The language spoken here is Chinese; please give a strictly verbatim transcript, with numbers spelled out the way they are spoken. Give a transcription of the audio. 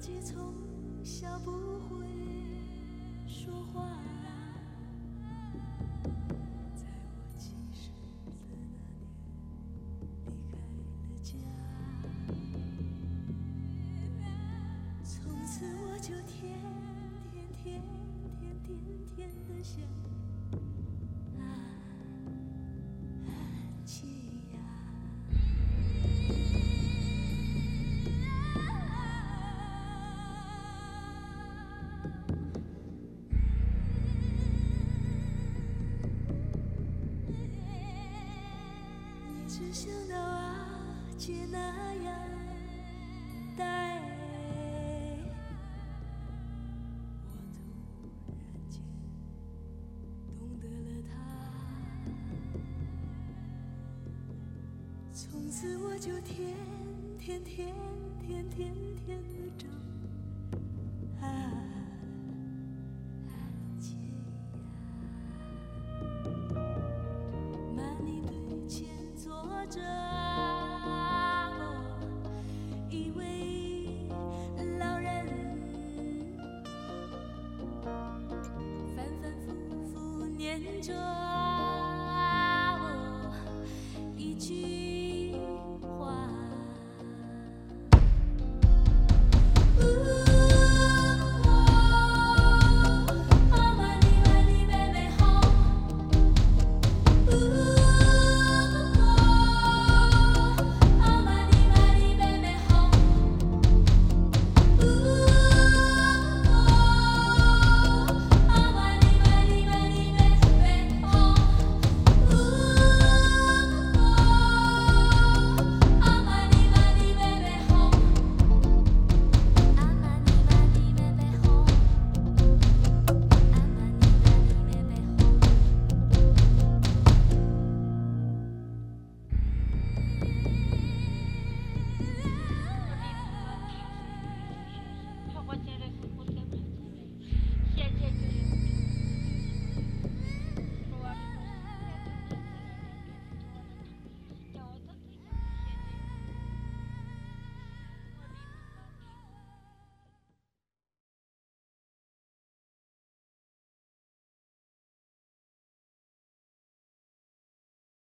己从小不会说话，在我记事的那年离开了家，从此我就天天天天天天的想啊安琪呀。只想到阿姐那样待我，突然间懂得了她，从此我就天天天天天天的找啊安姐呀，满里堆前坐着，一位老人，反反复复念着。